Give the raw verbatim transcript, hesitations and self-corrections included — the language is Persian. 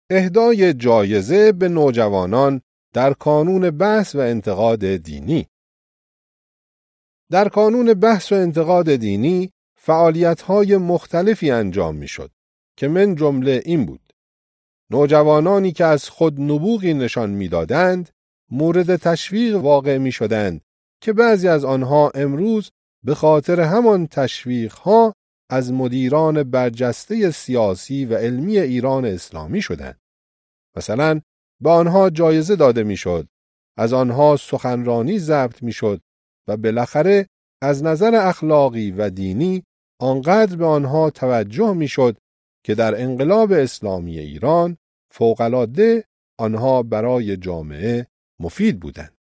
اهدای جایزه به نوجوانان در کانون بحث و انتقاد دینی. در کانون بحث و انتقاد دینی فعالیت‌های مختلفی انجام می‌شد که من جمله این بود: نوجوانانی که از خود نبوغی نشان می‌دادند مورد تشویق واقع می‌شدند که بعضی از آنها امروز به خاطر همان تشویق‌ها از مدیران برجسته سیاسی و علمی ایران اسلامی شدند. مثلا به آنها جایزه داده می‌شد، از آنها سخنرانی ضبط می‌شد و بالاخره از نظر اخلاقی و دینی آنقدر به آنها توجه می‌شد که در انقلاب اسلامی ایران فوق‌العاده آنها برای جامعه مفید بودند.